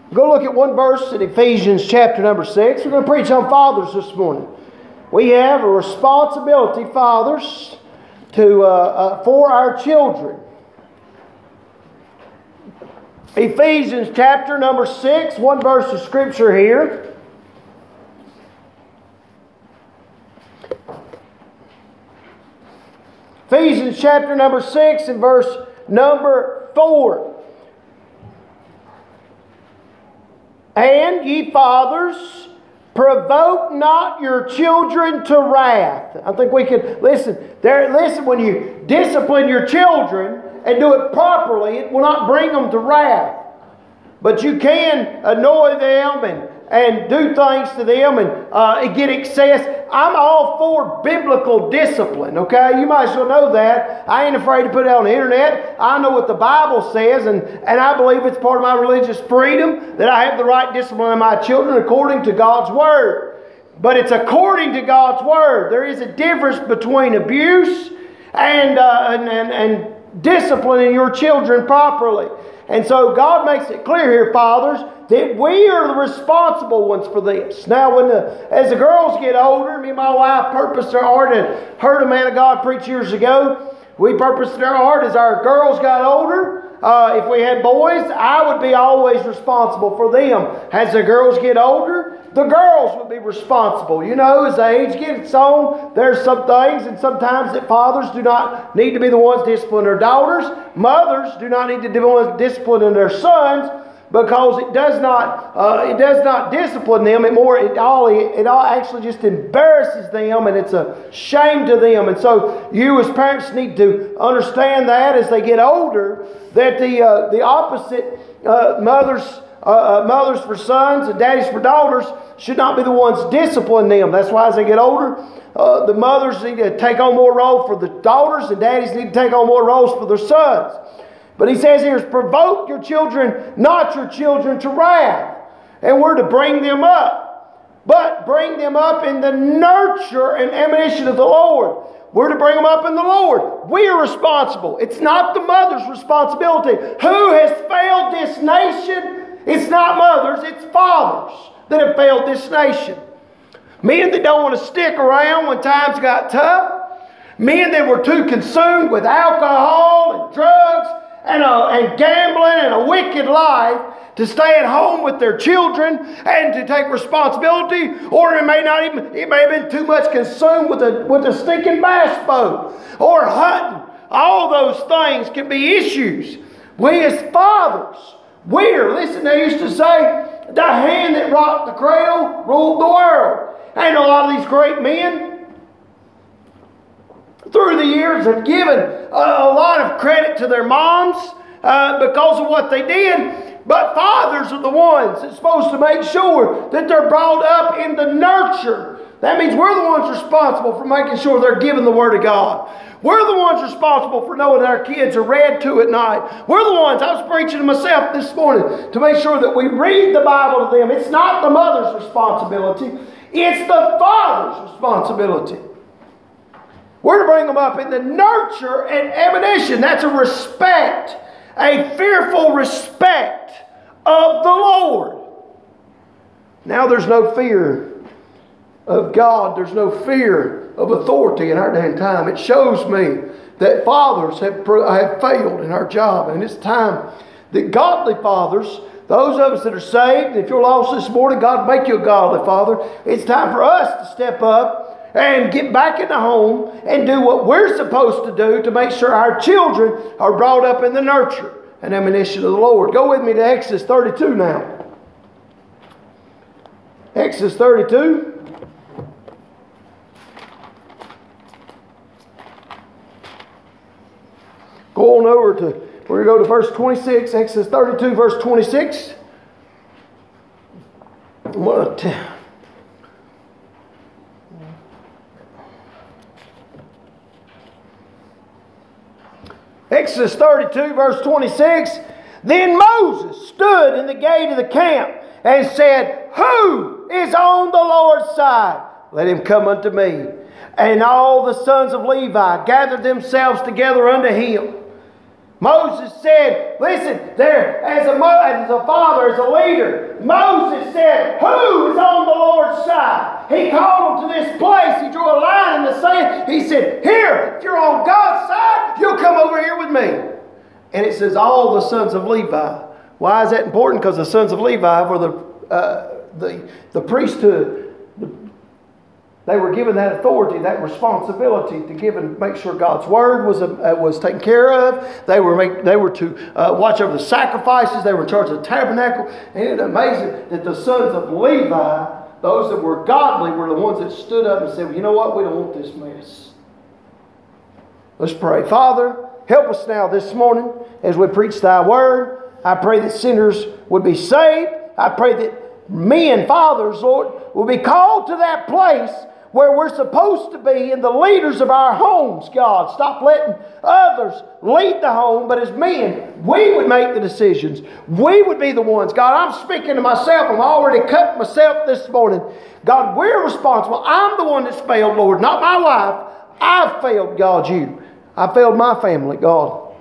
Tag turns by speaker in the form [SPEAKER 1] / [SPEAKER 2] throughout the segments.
[SPEAKER 1] Go look at one verse in Ephesians chapter number 6. We're going to preach on fathers this morning. We have a responsibility, fathers, for our children. Ephesians chapter number 6, one verse of Scripture here. Ephesians chapter number 6 and verse number 4. And ye fathers, provoke not your children to wrath. I think we could listen. Listen, when you discipline your children and do it properly, it will not bring them to wrath. But you can annoy them and do things to them and get excess. I'm all for biblical discipline, okay? You might as well know that. I ain't afraid to put it on the internet. I know what the Bible says, and I believe it's part of my religious freedom that I have the right discipline of my children according to God's Word. But it's according to God's Word. There is a difference between abuse and disciplining your children properly. And so God makes it clear here, fathers, that we are the responsible ones for this. Now, as the girls get older, me and my wife purposed our heart and heard a man of God preach years ago. We purposed our heart as our girls got older. If we had boys, I would be always responsible for them. As the girls get older, the girls would be responsible. You know, as the age gets on, there's some things and sometimes that fathers do not need to be the ones disciplining their daughters. Mothers do not need to be the ones disciplining their sons, because it does not discipline them. It all actually just embarrasses them, and it's a shame to them. And so you as parents need to understand that as they get older, that the opposite, mothers for sons and daddies for daughters, should not be the ones disciplining them. That's why as they get older, the mothers need to take on more role for the daughters, and daddies need to take on more roles for their sons. But he says here, provoke your children, not your children, to wrath. And we're to bring them up. But bring them up in the nurture and admonition of the Lord. We're to bring them up in the Lord. We are responsible. It's not the mother's responsibility. Who has failed this nation? It's not mothers, it's fathers that have failed this nation. Men that don't want to stick around when times got tough. Men that were too consumed with alcohol and drugs and gambling and a wicked life to stay at home with their children and to take responsibility, or it may have been too much consumed with a stinking bass boat or hunting. All those things can be issues. We as fathers, listen, they used to say, the hand that rocked the cradle ruled the world. And a lot of these great men through the years have given a lot of credit to their moms because of what they did. But fathers are the ones that's supposed to make sure that they're brought up in the nurture. That means we're the ones responsible for making sure they're given the Word of God. We're the ones responsible for knowing that our kids are read to at night. We're the ones, I was preaching to myself this morning, to make sure that we read the Bible to them. It's not the mother's responsibility. It's the father's responsibility. We're to bring them up in the nurture and admonition. That's a respect, a fearful respect of the Lord. Now there's no fear of God. There's no fear of authority in our day and time. It shows me that fathers have failed in our job. And it's time that godly fathers, those of us that are saved, if you're lost this morning, God make you a godly father. It's time for us to step up and get back in the home and do what we're supposed to do to make sure our children are brought up in the nurture and admonition of the Lord. Go with me to Exodus 32 now. Exodus 32. Go on over to, we're going to go to verse 26, Exodus 32, verse 26. Exodus 32, verse 26. Then Moses stood in the gate of the camp and said, Who is on the Lord's side? Let him come unto me. And all the sons of Levi gathered themselves together unto him. Moses said, listen, there, as a father, as a leader, Moses said, who is on the Lord's side? He called them to this place. He drew a line in the sand. He said, here, if you're on God's side, you'll come over here with me. And it says, all the sons of Levi. Why is that important? Because the sons of Levi were the priesthood. They were given that authority, that responsibility to give and make sure God's word was taken care of. They were to watch over the sacrifices. They were in charge of the tabernacle. And it's amazing that the sons of Levi, those that were godly, were the ones that stood up and said, well, you know what? We don't want this mess. Let's pray. Father, help us now this morning as we preach Thy word. I pray that sinners would be saved. I pray that men, fathers, Lord, will be called to that place where we're supposed to be, and the leaders of our homes, God. Stop letting others lead the home, but as men, we would make the decisions. We would be the ones. God, I'm speaking to myself. I'm already cutting myself this morning. God, we're responsible. I'm the one that's failed, Lord, not my wife. I've failed, God, you. I failed my family, God.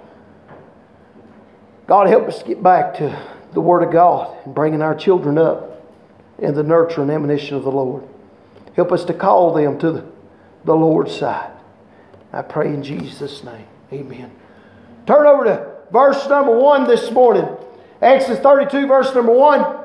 [SPEAKER 1] God, help us get back to the Word of God and bringing our children up in the nurture and admonition of the Lord. Help us to call them to the Lord's side. I pray in Jesus' name. Amen. Turn over to verse number 1 this morning. Exodus 32, verse number 1.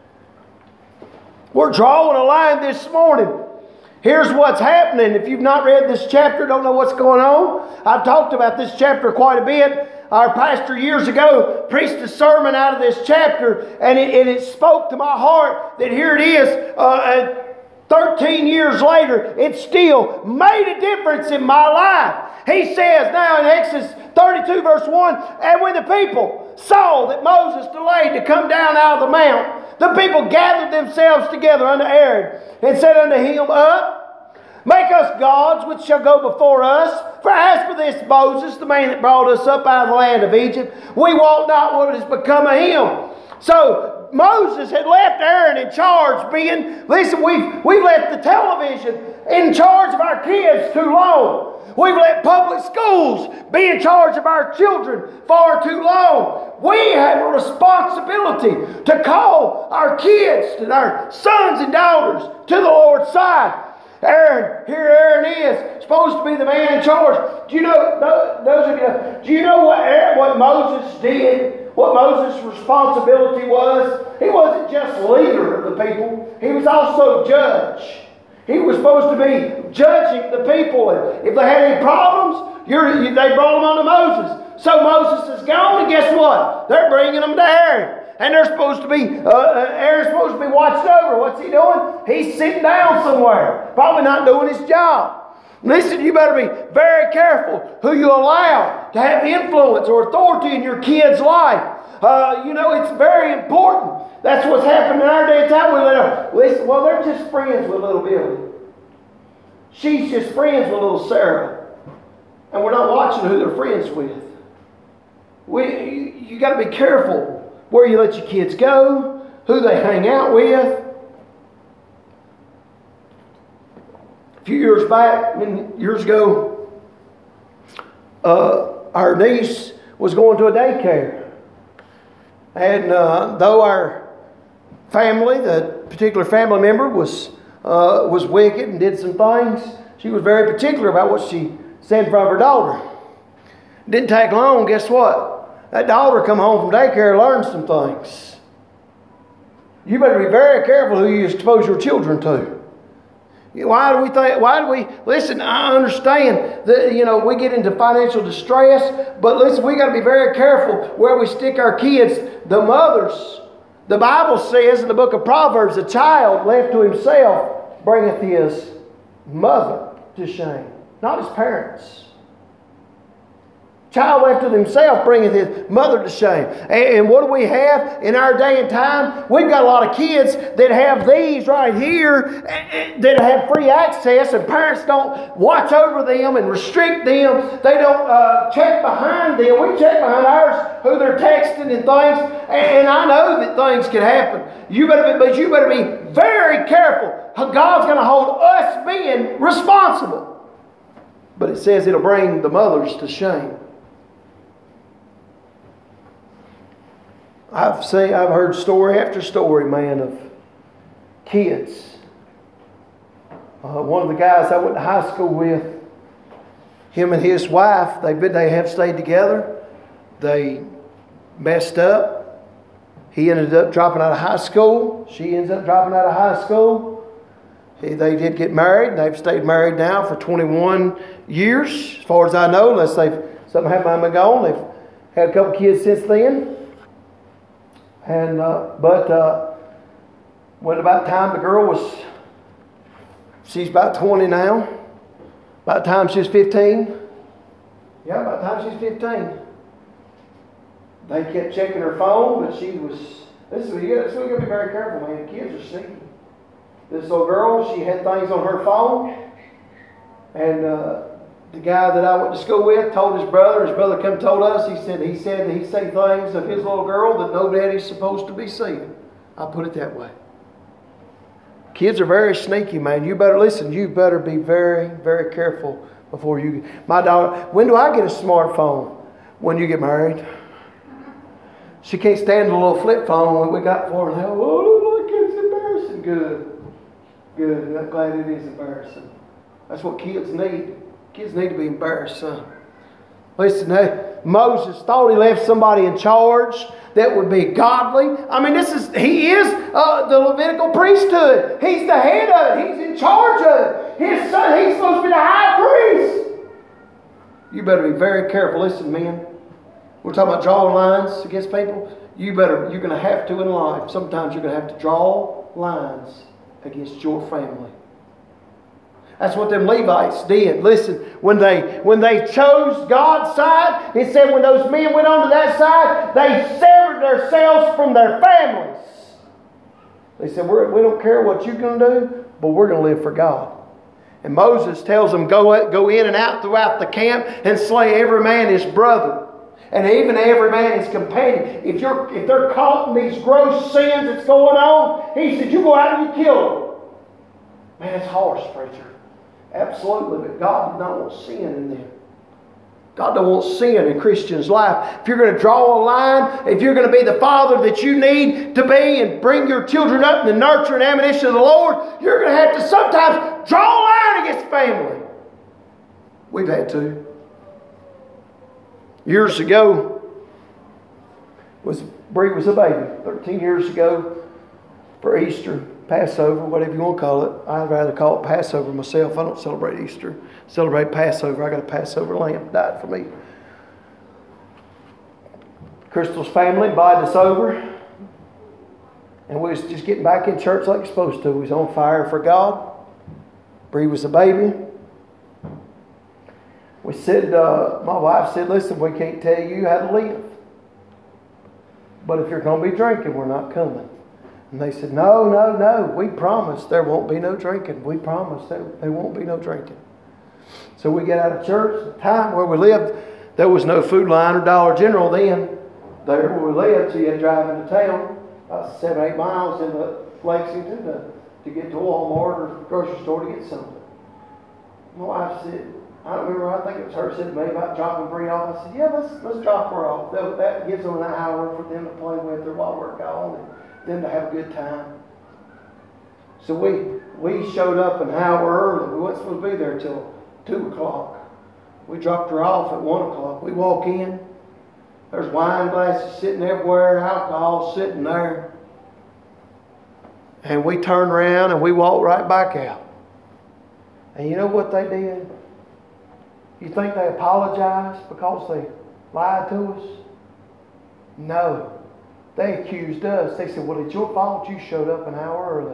[SPEAKER 1] We're drawing a line this morning. Here's what's happening. If you've not read this chapter, don't know what's going on, I've talked about this chapter quite a bit. Our pastor years ago preached a sermon out of this chapter, and it spoke to my heart that here it is, 13 years later, it still made a difference in my life. He says now in Exodus 32 verse 1, and when the people saw that Moses delayed to come down out of the mount, the people gathered themselves together unto Aaron and said unto him, Up, make us gods which shall go before us. For as for this Moses, the man that brought us up out of the land of Egypt, we wot not what has become of him. So Moses had left Aaron in charge, listen, we've left the television in charge of our kids too long. We've let public schools be in charge of our children far too long. We have a responsibility to call our kids and our sons and daughters to the Lord's side. Aaron is supposed to be the man in charge. Do you know, those of you, do you know what Moses did? What Moses' responsibility was? He wasn't just leader of the people. He was also judge. He was supposed to be judging the people. And if they had any problems, they brought them unto Moses. So Moses is gone, and guess what? They're bringing them to Aaron. And they're supposed to be, Aaron's supposed to be watched over. What's he doing? He's sitting down somewhere. Probably not doing his job. Listen, you better be very careful who you allow to have influence or authority in your kid's life. It's very important. That's what's happened in our day and time. Listen, well, they're just friends with little Billy. She's just friends with little Sarah. And we're not watching who they're friends with. You got to be careful where you let your kids go, who they hang out with. A few years back, years ago, our niece was going to a daycare. And though our family, the particular family member, was wicked and did some things, she was very particular about what she said in front of her daughter. Didn't take long, guess what? That daughter come home from daycare and learned some things. You better be very careful who you expose your children to. Listen, I understand that, we get into financial distress, but listen, we got to be very careful where we stick our kids. The mothers, the Bible says in the book of Proverbs, a child left to himself bringeth his mother to shame, not his parents. Child left to himself bringeth his mother to shame. And what do we have in our day and time? We've got a lot of kids that have these right here that have free access, and parents don't watch over them and restrict them. They don't check behind them. We check behind ours who they're texting and things. And I know that things can happen. You better be very careful. God's going to hold us being responsible. But it says it'll bring the mothers to shame. I've heard story after story, man, of kids. One of the guys I went to high school with, him and his wife, they have stayed together. They messed up. He ended up dropping out of high school. She ends up dropping out of high school. They did get married, and they've stayed married now for 21 years, as far as I know, unless something happened and gone. They've had a couple kids since then. And when about time the girl she's about 20 now. About time she was 15. Yeah, about time she's 15. They kept checking her phone, but she was. This is you got to be very careful, man. Kids are sneaky. This little girl, she had things on her phone, and the guy that I went to school with told his brother. His brother come and told us. He said that he seen things of his little girl that no daddy's supposed to be seeing. I'll put it that way. Kids are very sneaky, man. You better listen. You better be very, very careful before you. My daughter. When do I get a smartphone? When you get married. She can't stand the little flip phone we got for her now. Oh, look, it's embarrassing. Good. I'm glad it is embarrassing. That's what kids need. Kids need to be embarrassed, son. Listen, Moses thought he left somebody in charge that would be godly. I mean, he is the Levitical priesthood. He's the head of it. He's in charge of it. His son, he's supposed to be the high priest. You better be very careful. Listen, men. We're talking about drawing lines against people. You're going to have to in life. Sometimes you're going to have to draw lines against your family. That's what them Levites did. Listen, when they chose God's side, it said when those men went onto that side, they severed themselves from their families. They said, we don't care what you're going to do, but we're going to live for God. And Moses tells them, go in and out throughout the camp and slay every man his brother. And even every man his companion. If they're caught in these gross sins that's going on, he said, you go out and you kill them. Man, it's harsh, preacher. Absolutely, but God did not want sin in them. God don't want sin in Christians' life. If you're going to draw a line, if you're going to be the father that you need to be and bring your children up in the nurture and admonition of the Lord, you're going to have to sometimes draw a line against family. We've had to. Years ago, Bree was a baby. 13 years ago, for Easter, Passover, whatever you want to call it. I'd rather call it Passover myself. I don't celebrate Easter. Celebrate Passover. I got a Passover lamb died for me. Crystal's family invited us over. And we was just getting back in church like we're supposed to. We was on fire for God. Bree was a baby. We said, my wife said, listen, we can't tell you how to live. But if you're going to be drinking, we're not coming. And they said, no. We promise there won't be no drinking. We promise there won't be no drinking. So we get out of church. The time where we lived, there was no Food Line or Dollar General then. There where we lived, so you had to drive into town, about 7-8 miles into Lexington to get to Walmart or grocery store to get something. My wife said, I don't remember, I think it was her said to me about dropping Bree off. I said, yeah, let's drop her off. That gives them an hour for them to play with her while we're gone and them to have a good time. So we showed up an hour early. We weren't supposed to be there till 2 o'clock. We dropped her off at 1 o'clock. We walk in. There's wine glasses sitting everywhere, alcohol sitting there. And we turned around and we walked right back out. And you know what they did? You think they apologized because they lied to us? No. They accused us. They said, well, it's your fault you showed up an hour early.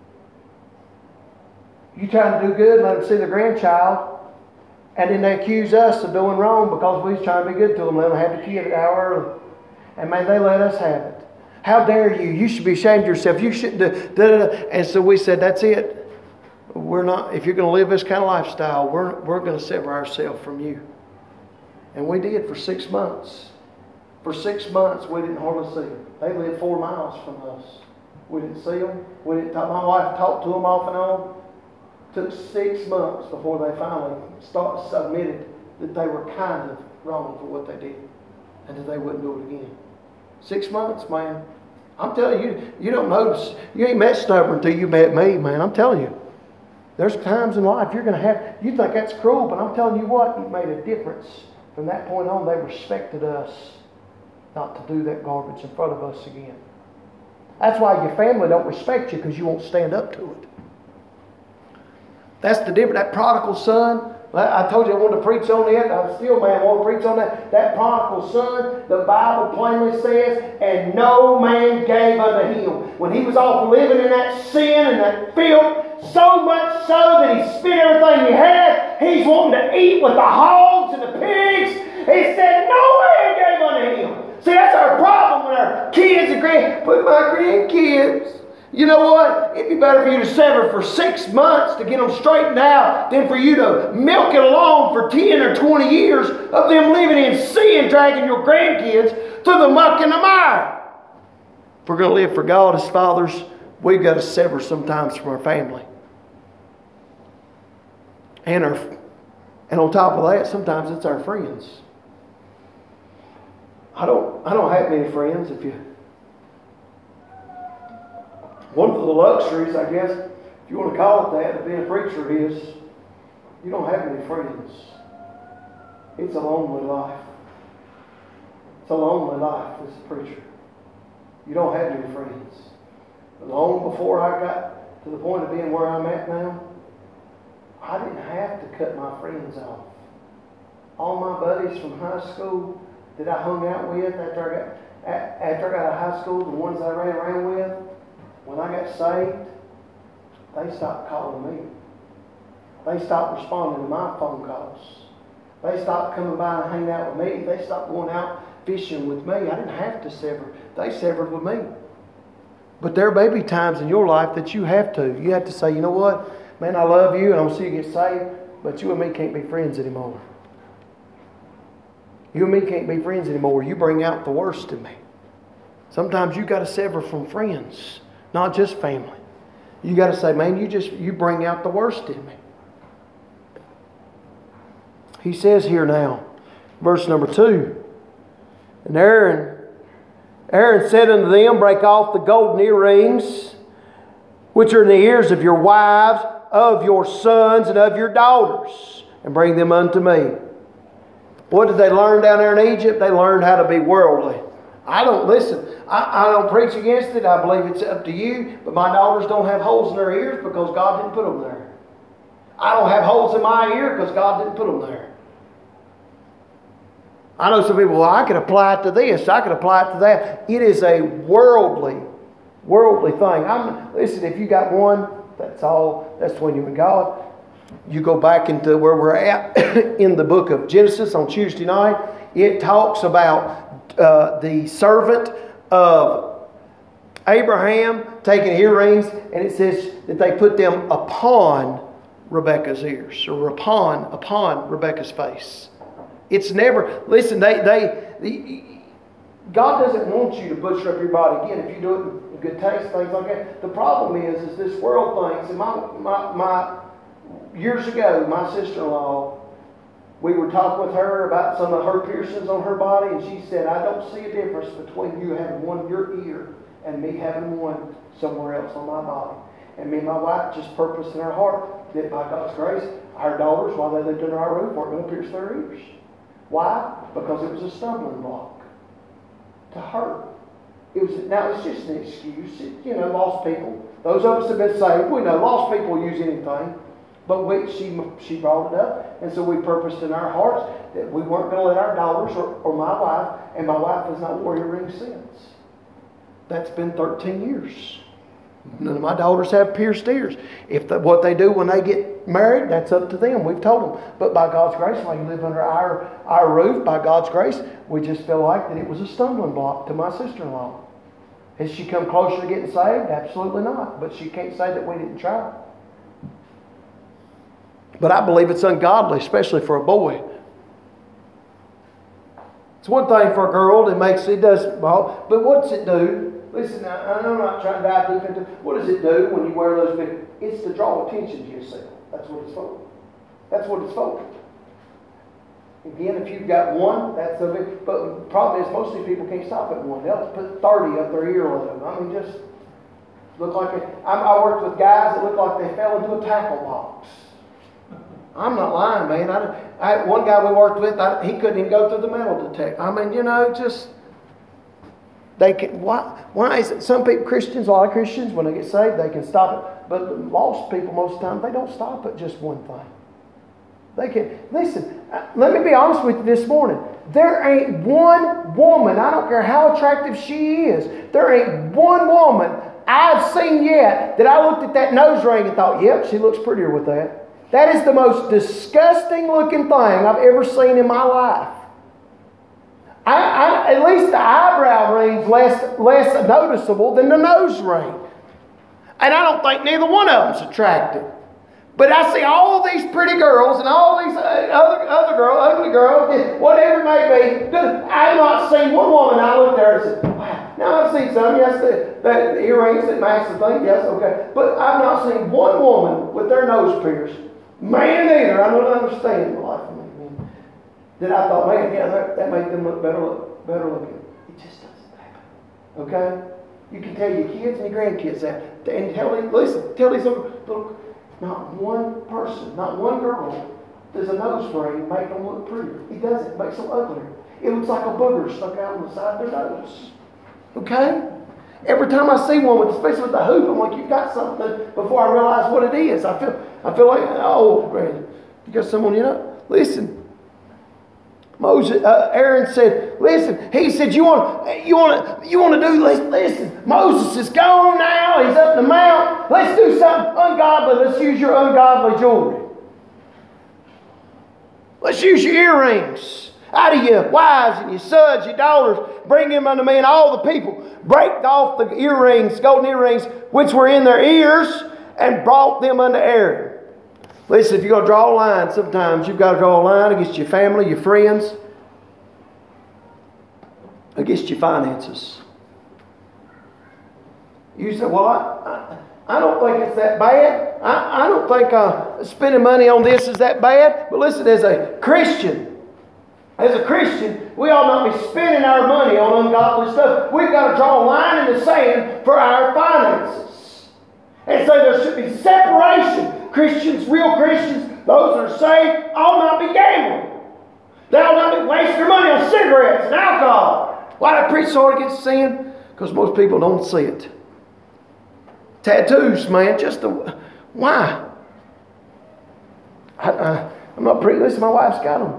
[SPEAKER 1] You trying to do good, let them see their grandchild, and then they accuse us of doing wrong because we was trying to be good to them. Let them have the kid an hour early. And man, they let us have it. How dare you? You should be ashamed of yourself. You shouldn't do. And so we said, that's it. We're not. If you're going to live this kind of lifestyle, we're going to sever ourselves from you. And we did for 6 months. For 6 months, we didn't hardly see them. They lived 4 miles from us. We didn't see them. We didn't talk. My wife talked to them off and on. Took 6 months before they finally admitted that they were kind of wrong for what they did, and that they wouldn't do it again. 6 months, man. I'm telling you, you don't notice. You ain't met stubborn until you met me, man. I'm telling you. There's times in life you're going to have, you think that's cruel, but I'm telling you what, it made a difference. From that point on, they respected us not to do that garbage in front of us again. That's why your family don't respect you, because you won't stand up to it. That's the difference. That prodigal son, I told you I wanted to preach on it. I still, man, want to preach on that. That prodigal son, the Bible plainly says, and no man gave unto him. When he was off living in that sin and that filth, so much so that he spent everything he had, he's wanting to eat with the hogs and the pigs. He said, no man gave unto him. See, that's our problem when our kids and my grandkids. You know what? It'd be better for you to sever for 6 months to get them straightened out than for you to milk it along for 10 or 20 years of them living in sin, dragging your grandkids through the muck and the mire. If we're going to live for God as fathers, we've got to sever sometimes from our family. And on top of that, sometimes it's our friends. I don't have many friends. One of the luxuries, I guess, if you want to call it that, of being a preacher is you don't have many friends. It's a lonely life. It's a lonely life as a preacher. You don't have many friends. But long before I got to the point of being where I'm at now, I didn't have to cut my friends off. All my buddies from high school that I hung out with after I got out of high school, the ones I ran around with, when I got saved, they stopped calling me. They stopped responding to my phone calls. They stopped coming by and hanging out with me. They stopped going out fishing with me. I didn't have to sever. They severed with me. But there may be times in your life that you have to. You have to say, you know what? Man, I love you and I want to see you get saved, but you and me can't be friends anymore. You and me can't be friends anymore. You bring out the worst in me. Sometimes you got to sever from friends. Not just family. You got to say, man, you bring out the worst in me. He says here now, verse number 2, and Aaron said unto them, break off the golden earrings, which are in the ears of your wives, of your sons, and of your daughters, and bring them unto me. What did they learn down there in Egypt? They learned how to be worldly. I don't preach against it. I believe it's up to you. But my daughters don't have holes in their ears because God didn't put them there. I don't have holes in my ear because God didn't put them there. I know some people, well, I could apply it to this. I could apply it to that. It is a worldly thing. Listen, if you got one, that's all. That's between you and God. You go back into where we're at in the book of Genesis on Tuesday night. It talks about the servant of Abraham taking earrings, and it says that they put them upon Rebekah's ears, or upon Rebekah's face. It's never, listen, God doesn't want you to butcher up your body again if you do it in good taste, things like that. The problem is this world thinks, and my years ago, my sister-in-law, we were talking with her about some of her piercings on her body, and she said, I don't see a difference between you having one in your ear and me having one somewhere else on my body. And me and my wife just purposed in our heart that by God's grace, our daughters, while they lived under our roof, weren't going to pierce their ears. Why? Because it was a stumbling block to her. Now it's just an excuse. Lost people. Those of us that have been saved, we know lost people use anything. But she brought it up, and so we purposed in our hearts that we weren't going to let our daughters or my wife, and my wife has not worn earrings since. That's been 13 years. None of my daughters have pierced ears. What they do when they get married, that's up to them. We've told them. But by God's grace, while you live under our roof, by God's grace, we just feel like that it was a stumbling block to my sister-in-law. Has she come closer to getting saved? Absolutely not. But she can't say that we didn't try. But I believe it's ungodly, especially for a boy. It's one thing for a girl it does, but what's it do? Listen, I'm not trying to dive deep into what does it do when you wear those big? It's to draw attention to yourself. That's what it's for. That's what it's for. Again, if you've got one, that's a bit, but the problem is most of these people can't stop at one. They'll put 30 up their earlobe. I mean, just look like it. I worked with guys that looked like they fell into a tackle box. I'm not lying, man. One guy we worked with, he couldn't even go through the metal detector. I mean, just they can. Why is it some people, Christians, a lot of Christians, when they get saved, they can stop it, but lost people most of the time they don't stop at just one thing. They can listen. Let me be honest with you this morning. There ain't one woman, I don't care how attractive she is, there ain't one woman I've seen yet that I looked at that nose ring and thought, yep, she looks prettier with that. That is the most disgusting looking thing I've ever seen in my life. At least the eyebrow ring's less noticeable than the nose ring. And I don't think neither one of them's attractive. But I see all these pretty girls and all these other girls, ugly girls, whatever it may be. I've not seen one woman I looked at her and said, wow. Now I've seen some, yes, the earrings that match the thing, yes, okay. But I've not seen one woman with their nose pierced. Man either, I don't understand the life of me. That I thought, man, yeah, that made them look better looking. It just doesn't happen. Okay? You can tell your kids and your grandkids that. And tell these little not one person, not one girl, does a nose ring make them look prettier. It doesn't. It makes them uglier. It looks like a booger stuck out on the side of their nose. Okay? Every time I see one, especially with the hoop, I'm like, you've got something before I realize what it is. I feel like, oh, Brandon, you got someone, listen. Aaron said, listen, he said, you want to do, listen, Moses is gone now, he's up the mount, let's do something ungodly, let's use your ungodly jewelry. Let's use your earrings. Out of your wives and your sons, your daughters, bring them unto me, and all the people break off the earrings, golden earrings, which were in their ears, and brought them unto Aaron. Listen, if you're going to draw a line, sometimes you've got to draw a line against your family, your friends, against your finances. You say, well, I don't think it's that bad. I don't think spending money on this is that bad. But listen, as a Christian, we ought not be spending our money on ungodly stuff. We've got to draw a line in the sand for our finances. And so there should be separation. Christians, real Christians, those that are saved, ought not be gambling. They ought not be wasting their money on cigarettes and alcohol. Why do I preach so hard against sin? Because most people don't see it. Tattoos, man, why? I'm not preaching. Listen, my wife's got them.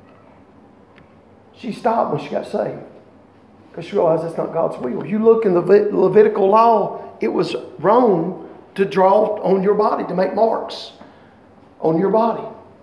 [SPEAKER 1] She stopped when she got saved because she realized that's not God's will. You look in the Levitical law, it was wrong to draw on your body, to make marks on your body.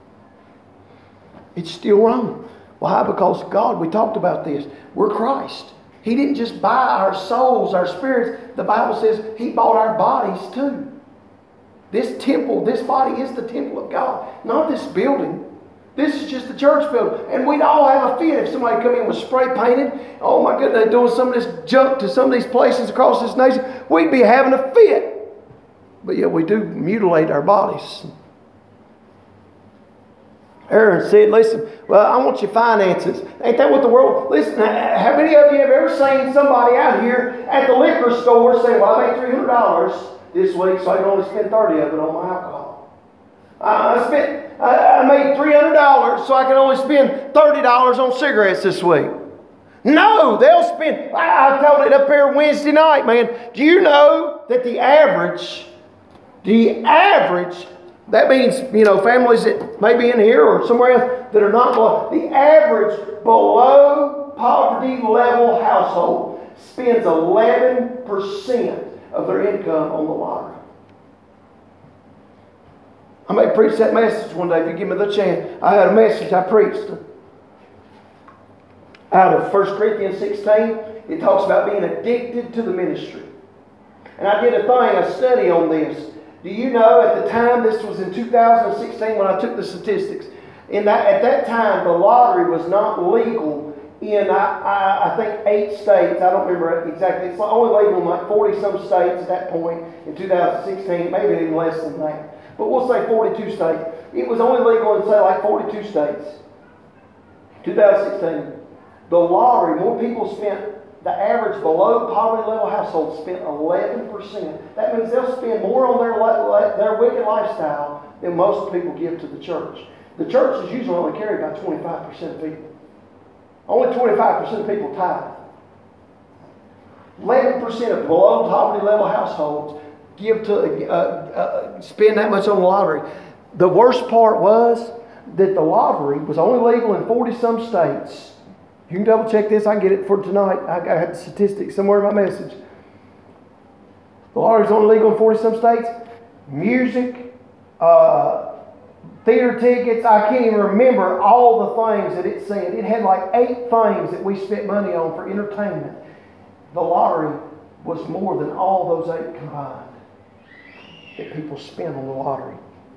[SPEAKER 1] It's still wrong. Why? Because God, we talked about this, we're Christ. He didn't just buy our souls, our spirits. The Bible says He bought our bodies too. This temple, this body is the temple of God, not this building. This is just the church building. And we'd all have a fit if somebody come in with spray painted. Oh my goodness, they're doing some of this junk to some of these places across this nation. We'd be having a fit. But yet we do mutilate our bodies. Aaron said, listen, well, I want your finances. Ain't that what the world... Listen, how many of you have ever seen somebody out here at the liquor store say, well, I made $300 this week, so I can only spend $30 of it on my alcohol. I made $300, so I can only spend $30 on cigarettes this week. No, they'll spend... I told it up here Wednesday night, man. Do you know that the average, that means, families that may be in here or somewhere else that are not below, the average below poverty level household spends 11% of their income on the lottery. I may preach that message one day if you give me the chance. I had a message I preached out of 1 Corinthians 16. It talks about being addicted to the ministry. And I did a study on this. Do you know at the time, this was in 2016 when I took the statistics, at that time the lottery was not legal in I think 8 states. I don't remember exactly. It's only legal in like 40 some states at that point in 2016, maybe even less than that. But we'll say 42 states. It was only legal in say like 42 states. 2016, the lottery, more people spent, the average below poverty level household spent 11%. That means they'll spend more on their wicked lifestyle than most people give to the church. The church is usually only carried by 25% of people. Only 25% of people tithe. 11% of below poverty level households give to spend that much on the lottery. The worst part was that the lottery was only legal in 40-some states. You can double check this. I can get it for tonight. I had the statistics somewhere in my message. The lottery is only legal in 40-some states. Music, theater tickets. I can't even remember all the things that it said. It had like 8 things that we spent money on for entertainment. The lottery was more than all those 8 combined that people spend on the lottery.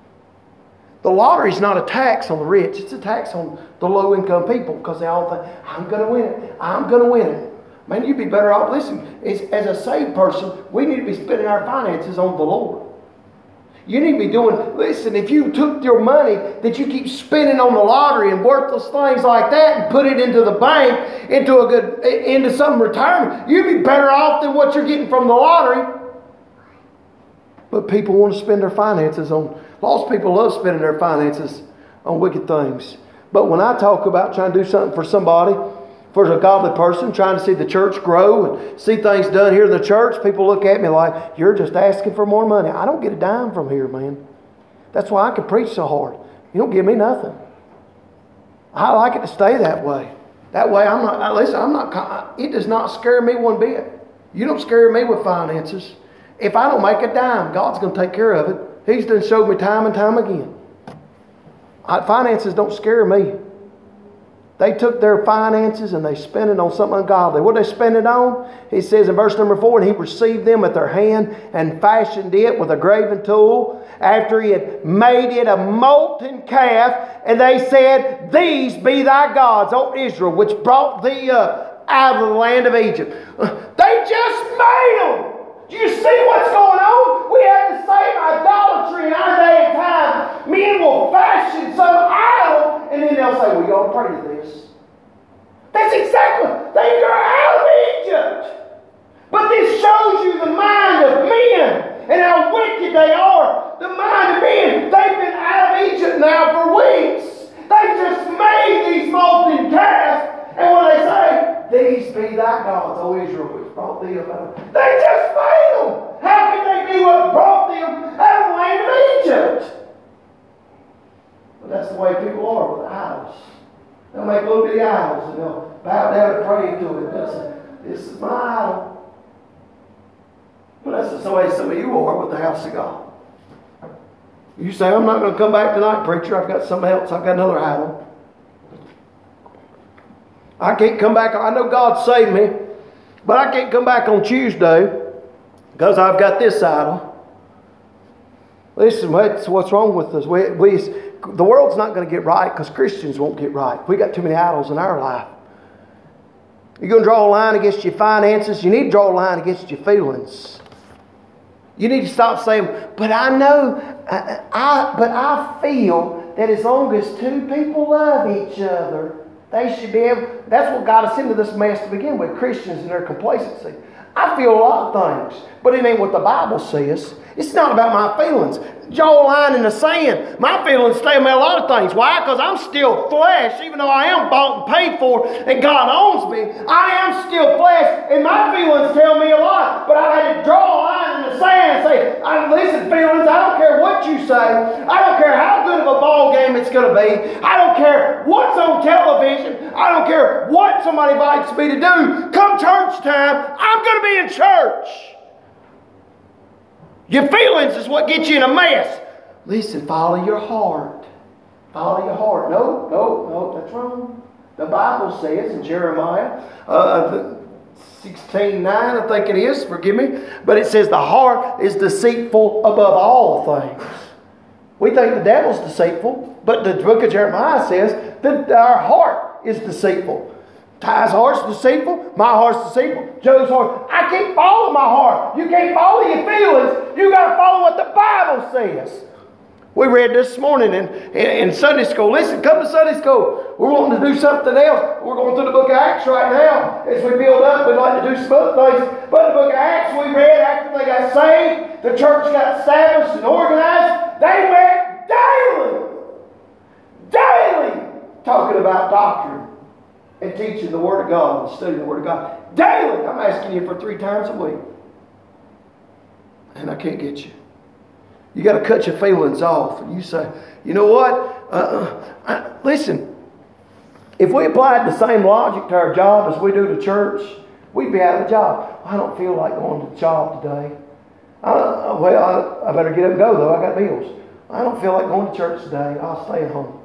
[SPEAKER 1] The lottery is not a tax on the rich. It's a tax on the low-income people because they all think, I'm going to win it. I'm going to win it. Man, you'd be better off. Listen, as a saved person, we need to be spending our finances on the Lord. You need to be doing, listen, if you took your money that you keep spending on the lottery and worthless things like that and put it into the bank, into some retirement, you'd be better off than what you're getting from the lottery. But people want to spend their finances on, lost people love spending their finances on wicked things. But when I talk about trying to do something for somebody, for a godly person, trying to see the church grow and see things done here in the church, people look at me like, you're just asking for more money. I don't get a dime from here, man. That's why I can preach so hard. You don't give me nothing. I like it to stay that way. That way it does not scare me one bit. You don't scare me with finances. If I don't make a dime, God's going to take care of it. He's done showed me time and time again. Finances don't scare me. They took their finances and they spent it on something ungodly. What did they spend it on? He says in verse number 4, and he received them at their hand and fashioned it with a graven tool after he had made it a molten calf. And they said, these be thy gods, O Israel, which brought thee up out of the land of Egypt. They just made them. Do you see what's going on? We have the same idolatry in our day and time. Men will fashion some idol and then they'll say, well, you ought to pray to this. That's exactly, they are out of Egypt. But this shows you the mind of men and how wicked they are. The mind of men. They've been out of Egypt now for weeks. They just made these molten calves. And when they say, these be thy gods, O Israel, which brought thee up. They just made them. How can they be what brought them out of the land of Egypt? But that's the way people are with idols. They'll make little bitty idols and they'll bow down and pray to it. They'll say, this is my idol. But that's the way some of you are with the house of God. You say, I'm not going to come back tonight, preacher. I've got something else. I've got another idol. I can't come back. I know God saved me, but I can't come back on Tuesday because I've got this idol. Listen, what's wrong with us? The world's not going to get right because Christians won't get right. We got too many idols in our life. You're going to draw a line against your finances. You need to draw a line against your feelings. You need to stop saying, but I know, but I feel that as long as 2 people love each other, they should be able. That's what got us into this mess to begin with, Christians and their complacency. I feel a lot of things, but it ain't what the Bible says. It's not about my feelings. Draw a line in the sand. My feelings tell me a lot of things. Why? Because I'm still flesh, even though I am bought and paid for and God owns me. I am still flesh, and my feelings tell me a lot. But I had to draw a line in the sand and say, listen, feelings, I don't care what you say. I don't care how good of a ball game it's going to be. I don't care what's on television. I don't care what somebody invites me to do. Come church time, I'm going to be in church. Your feelings is what gets you in a mess. Listen, follow your heart. Follow your heart. No, that's wrong. The Bible says in Jeremiah 16:9, I think it is, forgive me, but it says the heart is deceitful above all things. We think the devil's deceitful, but the book of Jeremiah says that our heart is deceitful. Ty's heart's deceitful. My heart's deceitful. Joe's heart. I can't follow my heart. You can't follow your feelings. You got to follow what the Bible says. We read this morning in Sunday school. Listen, come to Sunday school. We're wanting to do something else. We're going through the book of Acts right now. As we build up, we'd like to do some other things. But the book of Acts, we read after they got saved, the church got established and organized. They went daily, talking about doctrine and teaching the Word of God and studying the Word of God. Daily. I'm asking you for 3 times a week. And I can't get you. You got to cut your feelings off. And you say, you know what? Listen, if we applied the same logic to our job as we do to church, we'd be out of a job. I don't feel like going to the job today. I better get up and go, though. I got bills. I don't feel like going to church today. I'll stay at home.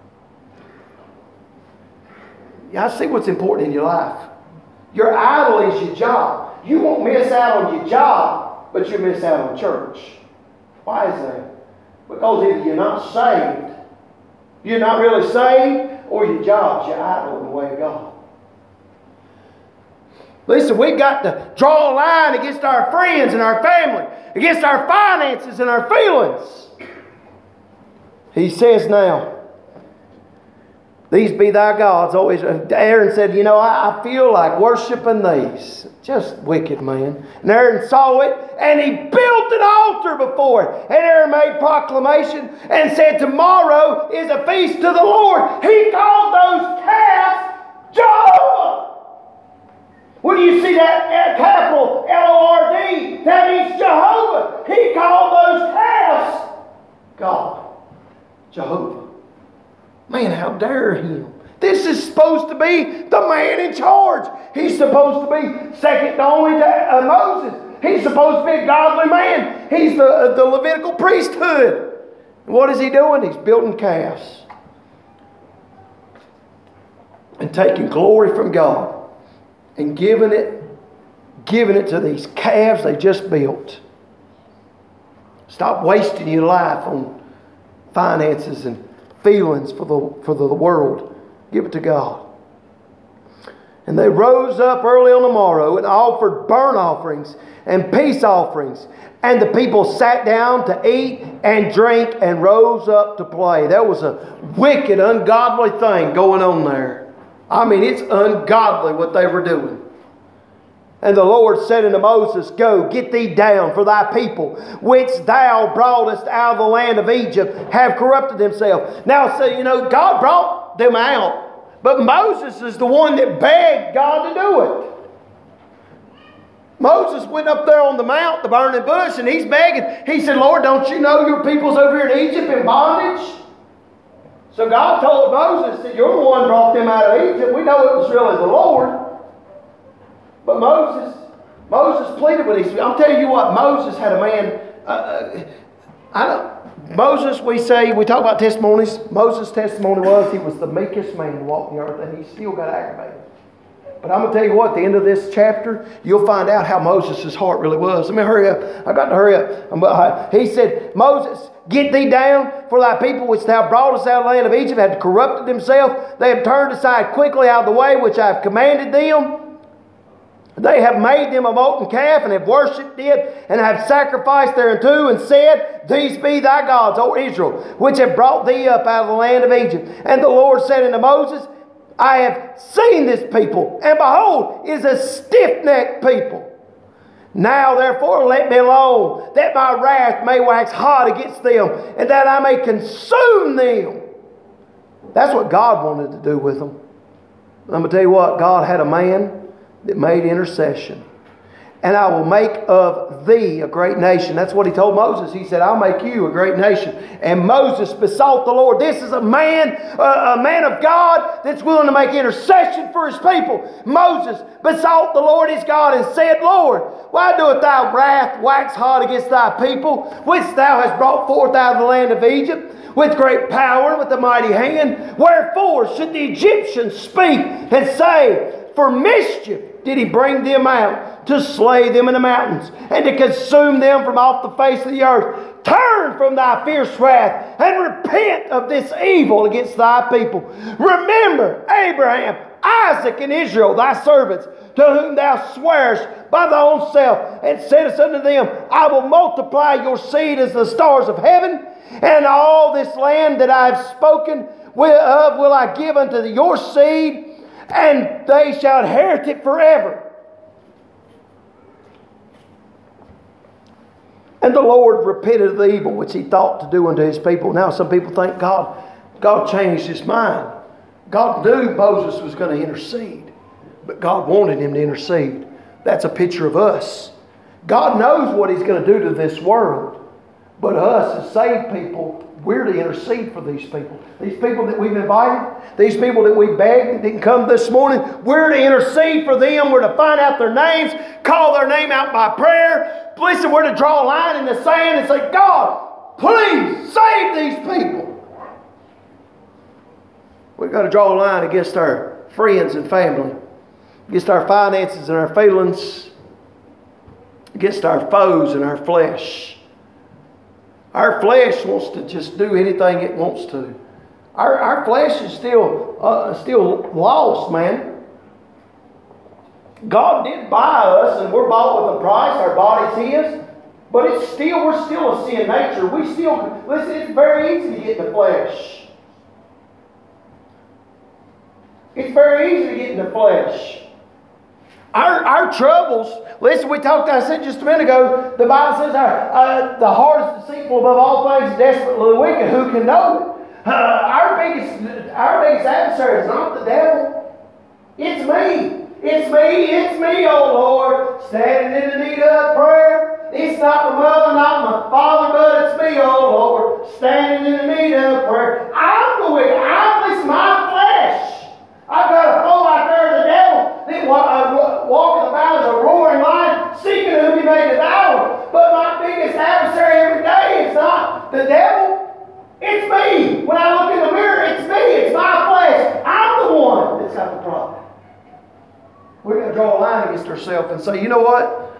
[SPEAKER 1] Yeah, I see what's important in your life. Your idol is your job. You won't miss out on your job, but you miss out on church. Why is that? Because either you're not saved, you're not really saved, or your job's your idol in the way of God. Listen, we've got to draw a line against our friends and our family, against our finances and our feelings. He says now, these be thy gods. Always, Aaron said, you know, I feel like worshiping these. Just wicked, man. And Aaron saw it, and he built an altar before it. And Aaron made proclamation and said, tomorrow is a feast to the Lord. He called those calves Jehovah. When you see that capital L-O-R-D, that means Jehovah. He called those calves God. Jehovah. Man, how dare him? This is supposed to be the man in charge. He's supposed to be second only to Moses. He's supposed to be a godly man. He's the Levitical priesthood. And what is he doing? He's building calves and taking glory from God and giving it to these calves they just built. Stop wasting your life on finances and feelings for the world. Give it to God. And they rose up early on the morrow and offered burnt offerings and peace offerings. And the people sat down to eat and drink and rose up to play. There was a wicked, ungodly thing going on there. I mean, it's ungodly what they were doing. And the Lord said unto Moses, go, get thee down, for thy people, which thou broughtest out of the land of Egypt, have corrupted themselves. Now, so, you know, God brought them out. But Moses is the one that begged God to do it. Moses went up there on the mount, the burning bush, and he's begging. He said, Lord, don't you know your people's over here in Egypt in bondage? So God told Moses that you're the one who brought them out of Egypt. We know it was really the Lord. But Moses pleaded with him. I'll tell you what, Moses had a man. Moses, we talk about testimonies. Moses' testimony was he was the meekest man to walk the earth, and he still got aggravated. But I'm going to tell you what, at the end of this chapter, you'll find out how Moses' heart really was. Let me hurry up. I've got to hurry up. He said, Moses, get thee down, for thy people which thou broughtest out of the land of Egypt had corrupted themselves. They have turned aside quickly out of the way which I have commanded them. They have made them a molten calf, and have worshipped it, and have sacrificed thereunto, and said, these be thy gods, O Israel, which have brought thee up out of the land of Egypt. And the Lord said unto Moses, I have seen this people, and behold, it is a stiff-necked people. Now therefore let me alone, that my wrath may wax hot against them, and that I may consume them. That's what God wanted to do with them. I'm going to tell you what, God had a man that made intercession. And I will make of thee a great nation. That's what he told Moses. He said, I'll make you a great nation. And Moses besought the Lord. This is a man of God that's willing to make intercession for his people. Moses besought the Lord his God and said, Lord, why doeth thy wrath wax hot against thy people, which thou hast brought forth out of the land of Egypt, with great power and with a mighty hand? Wherefore should the Egyptians speak and say, for mischief did he bring them out, to slay them in the mountains, and to consume them from off the face of the earth? Turn from thy fierce wrath, and repent of this evil against thy people. Remember Abraham, Isaac and Israel, thy servants, to whom thou swearest by thy own self, and saidst unto them, I will multiply your seed as the stars of heaven, and all this land that I have spoken of will I give unto your seed, and they shall inherit it forever. And the Lord repented of the evil which he thought to do unto his people. Now some people think God changed his mind. God knew Moses was going to intercede, but God wanted him to intercede. That's a picture of us. God knows what he's going to do to this world, but us as saved people, we're to intercede for these people. These people that we've invited, these people that we begged that didn't come this morning, we're to intercede for them. We're to find out their names, call their name out by prayer. Listen, we're to draw a line in the sand and say, God, please save these people. We've got to draw a line against our friends and family, against our finances and our feelings, against our foes and our flesh. Our flesh wants to just do anything it wants to. Our flesh is still lost, man. God did buy us, and we're bought with a price. Our body's His, but we're still a sin nature. Listen, it's very easy to get in the flesh. It's very easy to get in the flesh. Our troubles, listen, I said just a minute ago, the Bible says the heart is deceitful above all things, desperately wicked. Who can know it? Our biggest adversary is not the devil. It's me. It's me, oh Lord, standing in the need of prayer. It's not my mother, not my father, but it's me, oh Lord, standing in the need of prayer. I'm the wicked. It's my flesh. I've got a foe out there, the devil, that walking about as a roaring lion, seeking whom he may devour. But my biggest adversary every day is not the devil. It's me. When I look in the mirror, it's me. It's my flesh. I'm the one that's got the problem. We're going to draw a line against ourselves and say, you know what?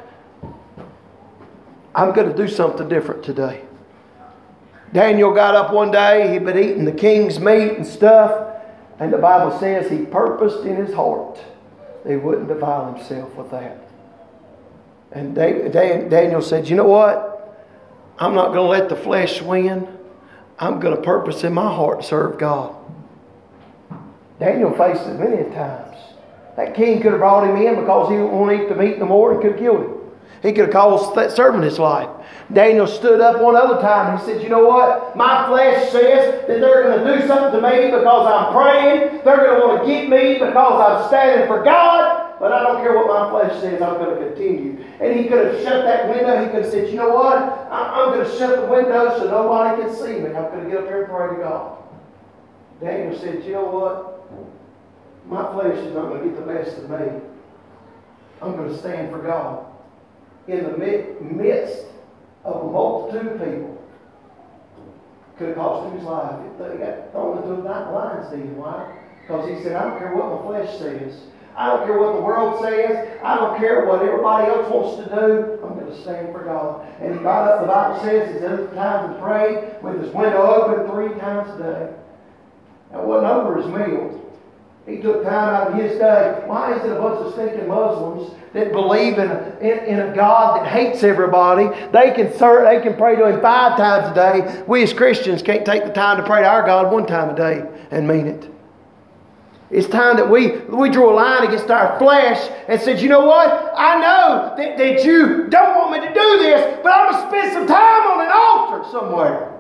[SPEAKER 1] I'm going to do something different today. Daniel got up one day. He'd been eating the king's meat and stuff. And the Bible says he purposed in his heart that he wouldn't defile himself with that. And Daniel said, you know what? I'm not going to let the flesh win. I'm going to purpose in my heart to serve God. Daniel faced it many times. That king could have brought him in because he didn't want to eat the meat no more and could have killed him. He could have caused that servant his life. Daniel stood up one other time and he said, you know what? My flesh says that they're going to do something to me because I'm praying. They're going to want to get me because I'm standing for God. But I don't care what my flesh says. I'm going to continue. And he could have shut that window. He could have said, you know what? I'm going to shut the window so nobody can see me. I'm going to get up here and pray to God. Daniel said, you know what? My flesh is not going to get the best of me. I'm going to stand for God. In the midst of a multitude of people, could have cost him his life. He got thrown into the lion's den. Why? Because he said, I don't care what my flesh says. I don't care what the world says. I don't care what everybody else wants to do. I'm going to stand for God. And he got up, the Bible says, he's other times and prayed with his window open 3 times a day. That wasn't over his meal. He took time out of his day. Why is it a bunch of stinking Muslims that believe in a God that hates everybody? They can pray to Him 5 times a day. We as Christians can't take the time to pray to our God 1 time a day and mean it. It's time that we drew a line against our flesh and said, you know what? I know that you don't want me to do this, but I'm going to spend some time on an altar somewhere.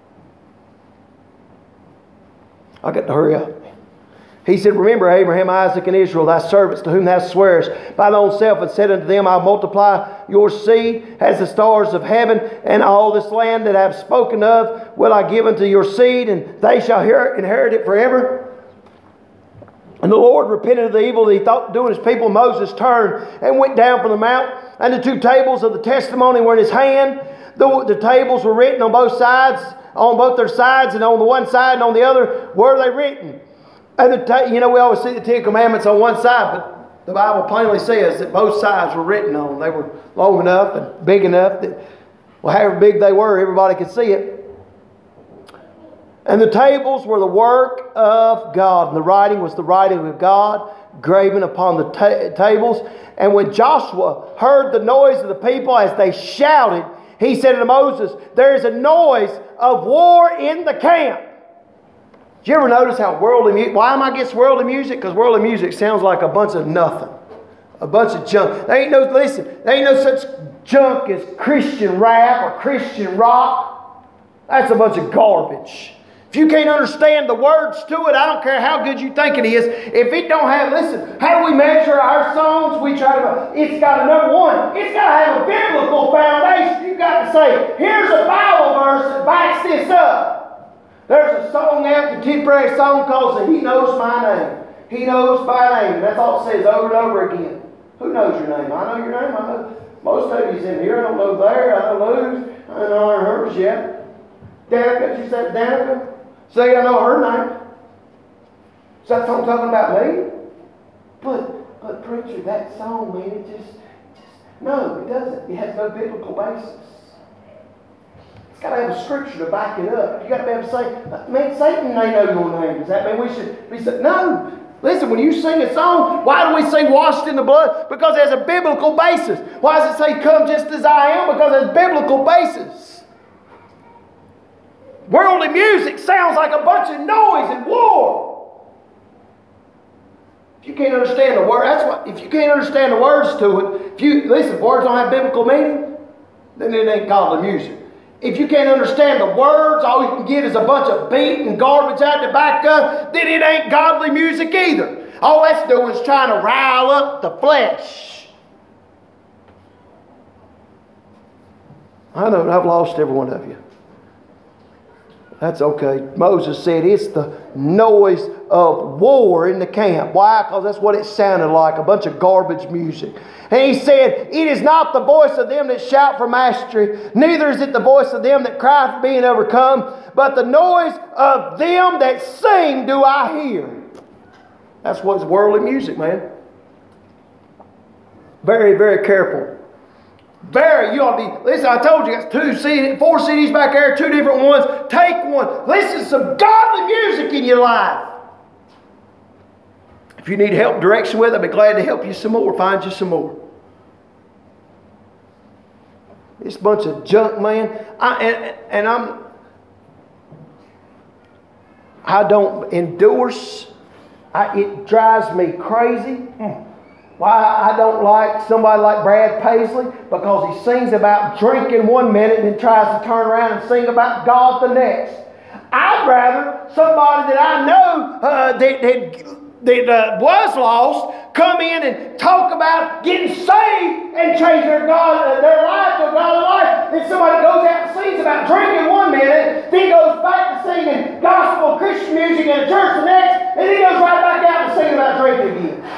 [SPEAKER 1] I got to hurry up. He said, remember Abraham, Isaac, and Israel, thy servants, to whom thou swearest by thy own self, and said unto them, I'll multiply your seed as the stars of heaven, and all this land that I have spoken of will I give unto your seed, and they shall inherit it forever. And the Lord repented of the evil that he thought to do in his people. Moses turned and went down from the mount, and the 2 tables of the testimony were in his hand. The tables were written on both sides, on both their sides, and on the one side and on the other were they written. And we always see the 10 Commandments on one side, but the Bible plainly says that both sides were written on. They were long enough and big enough that, however big they were, everybody could see it. And the tables were the work of God. And the writing was the writing of God, graven upon the tables. And when Joshua heard the noise of the people as they shouted, he said to Moses, there is a noise of war in the camp. Did you ever notice how worldly music, why am I against worldly music? Because worldly music sounds like a bunch of nothing. A bunch of junk. There ain't no such junk as Christian rap or Christian rock. That's a bunch of garbage. If you can't understand the words to it, I don't care how good you think it is. If it don't have, listen, how do we measure our songs? We try to, it's got to, number one, it's got to have a biblical foundation. You've got to say, here's a Bible verse that backs this up. There's a song out, contemporary song called He Knows My Name. He knows my name. That's all it says over and over again. Who knows your name? I know your name. I know most of you's in here. I don't know there. I know Lou's. I don't know hers yet. Danica, she said Danica. Say, I know her name. Is that song talking about me? But preacher, that song, man, it just no, it doesn't. It has no biblical basis. It's got to have a scripture to back it up. You got to be able to say, man, Satan may know your name. Does that mean we should be saying, no? Listen, when you sing a song, why do we sing washed in the blood? Because there's a biblical basis. Why does it say come just as I am? Because there's a biblical basis. Worldly music sounds like a bunch of noise and war. If you can't understand the word, that's what. If you can't understand the words to it, if words don't have biblical meaning, then it ain't godly music. If you can't understand the words, all you can get is a bunch of beat and garbage out the back up, then it ain't godly music either. All that's doing is trying to rile up the flesh. I know I've lost every one of you. That's okay. Moses said it's the noise of war in the camp. Why? Because that's what it sounded like, a bunch of garbage music. And he said, it is not the voice of them that shout for mastery, neither is it the voice of them that cry for being overcome, but the noise of them that sing do I hear. That's what's worldly music, man. Very, very careful. You ought to be, listen, I told you, got 4 CDs back there, 2 different ones. Take one. Listen to some godly music in your life. If you need help, direction with it, I'd be glad to help you some more, find you some more. This bunch of junk, man. I don't endorse. It drives me crazy. Why I don't like somebody like Brad Paisley, because he sings about drinking one minute and then tries to turn around and sing about God the next. I'd rather somebody that I know that was lost come in and talk about getting saved and change their life to a godly life than somebody goes out and sings about drinking one minute, then goes back to singing gospel Christian music in a church the next, and then goes right back out and singing about drinking again.